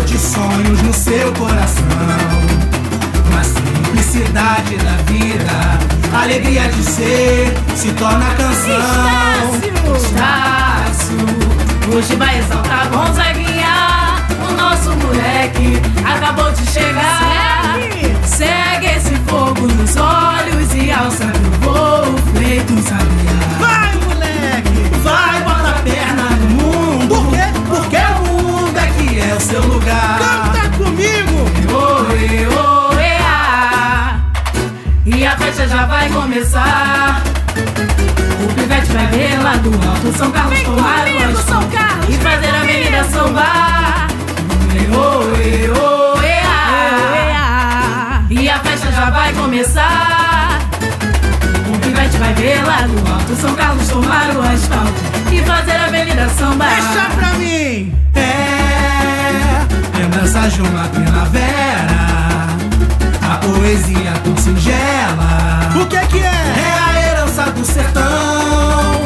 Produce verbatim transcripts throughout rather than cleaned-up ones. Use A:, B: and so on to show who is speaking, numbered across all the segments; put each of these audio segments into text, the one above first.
A: de sonhos no seu coração. Na simplicidade da vida, a alegria de ser se torna canção.
B: Estácio, hoje vai exaltar Gonzaguinha, o nosso moleque acabou de chegar.
C: Segue,
B: Segue esse fogo nos olhos e alça pro voo feito um sabiá.
C: vai, moleque!
A: Vai, bota a perna no mundo.
C: Por quê?
A: Porque o mundo é que é o seu lugar.
C: Canta comigo!
B: Oê, oê, ah. E a festa já vai começar. O pivete vai ver lá do alto São Carlos
C: Vem
B: tomar
C: comigo,
B: o
C: São
B: asfalto
C: Carlos,
B: e
C: vem
B: fazer a
C: comigo.
B: avenida sambar. Oê, oê, oê, ah. E a festa já vai começar. O pivete vai ver lá do alto São Carlos tomar o asfalto e fazer a avenida sambar.
C: Deixa pra mim!
A: É lembranças de uma primavera, a poesia tão singela.
C: O que que é?
A: É a herança do sertão.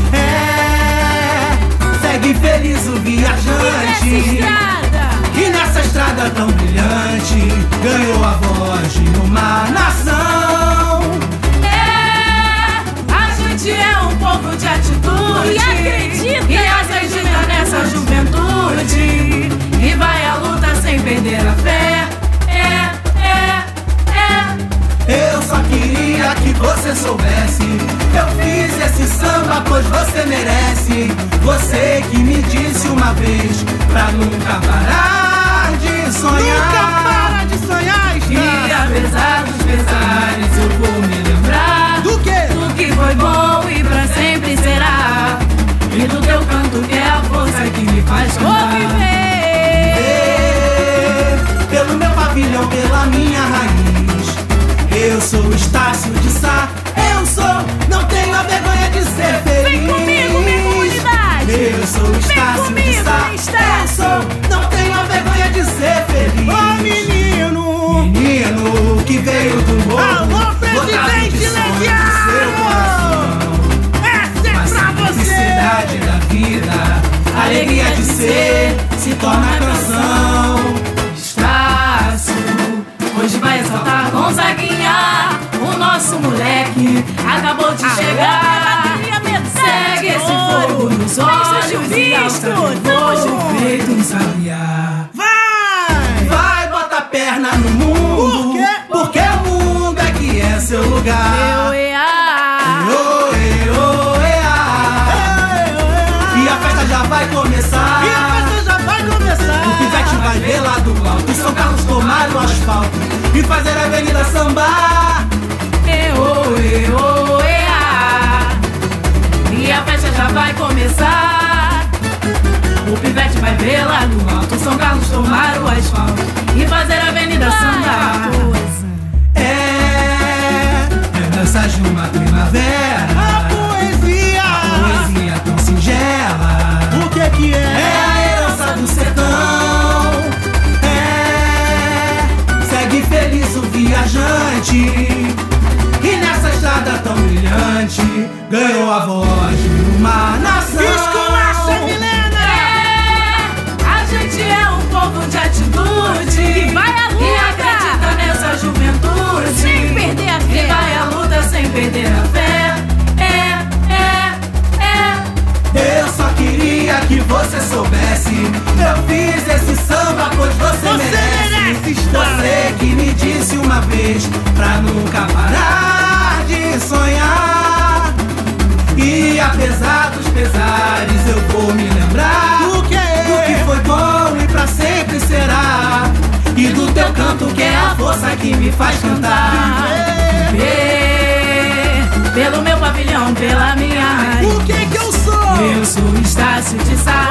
A: É, segue feliz o viajante. E nessa estrada tão brilhante, ganhou a voz de uma nação.
B: É, a gente é um povo de atitude
C: E acredita,
B: e acredita nessa juventude e vai à luta sem perder a fé. É, é, é.
A: Eu só queria que você soubesse, eu fiz esse samba pois você merece. Você que me disse uma vez pra nunca parar de sonhar.
C: Nunca para de sonhar,
B: E
C: Estácio!
B: apesar dos pesares eu vou me lembrar
C: Do quê?
B: do que foi bom e pra sempre será. E do teu canto que é a força que me faz
C: Vou
B: cantar.
C: viver!
A: É, pelo meu pavilhão, pela minha raiz, eu sou o Estácio de Sá. Eu sou, não tenho a vergonha de ser feliz.
C: Vem comigo, minha comunidade!
A: Eu sou o Estácio de
C: comigo,
A: Sá.
C: Estácio!
A: Eu sou, não tenho a vergonha de ser feliz.
C: Ô menino!
A: Menino que veio do morro,
C: Alô, presidente
A: lotado de sonhos no seu coração.
C: Legião! Essa é
A: Mas
C: pra
A: a
C: você!
A: felicidade da vida, a alegria de ser, se torna canção.
B: Estácio, hoje vai exaltar Gonzaguinha, o nosso moleque acabou de chegar. Segue esse fogo nos olhos e alça pro voo feito um sabiá.
C: Vai!
A: Vai, bota a perna no mundo.
C: Por quê?
A: Porque o mundo é que é seu lugar.
B: Oê, ah.
A: Oê, oê, ah. E a festa já vai começar.
C: E a festa já vai começar!
A: O pivete vai ver lá do alto e São Carlos tomar o asfalto e fazer a avenida sambar.
B: E oê, oê, ah. E a festa já vai começar. O pivete vai ver lá do alto São Carlos tomar o asfalto e fazer a avenida sambar.
A: É lembranças de uma primavera,
C: A poesia!
A: a poesia tão singela.
C: O que que
A: É
C: é?
A: a herança do sertão. É, segue feliz o viajante. E nessa estrada tão brilhante, ganhou a voz de uma nação.
C: Esculacha, Milena!
B: É, a gente é um povo de atitude
C: E vai à luta!
B: e acredita nessa juventude
C: Sem perder a fé.
B: e vai à luta sem perder a fé. É, é, é.
A: Eu só queria que você soubesse, eu fiz esse samba pois você,
C: Você
A: merece.
C: merece, Estácio.
A: Você que me disse uma vez pra nunca parar de sonhar. E apesar dos pesares eu vou me lembrar
C: O que é?
A: do que foi bom e pra sempre será. E do teu canto que é a força que me faz cantar.
B: Viver pelo meu pavilhão, pela minha raiz.
C: O que que eu sou?
B: Eu sou Estácio de Sá.